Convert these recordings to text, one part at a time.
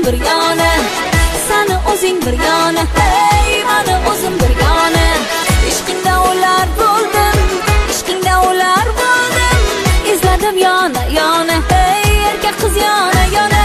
bir yana, seni o'zing bir yana, hey meni o'zim bir yana. Ishqingda ular bo'ldim, ishqingda ular bo'ldim, izladim yana yana, hey erkak qiz yana yana.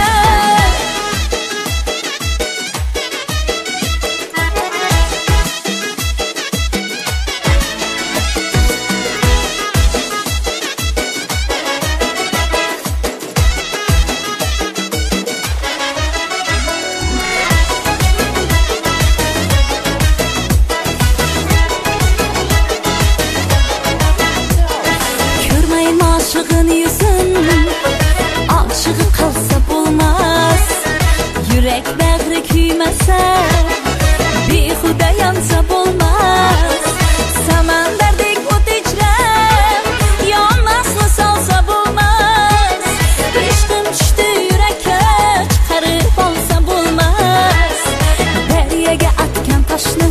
Aşığın yüzün, aşığı kalsa bulmaz. Yürek bağrı küymese, behuda yansa bulmaz. Samanderdek o't ichram, yonmasni salsa bulmaz. Ishqim tushdi yurakka, chiqarib olsa bulmaz. Daryoga atgan toshni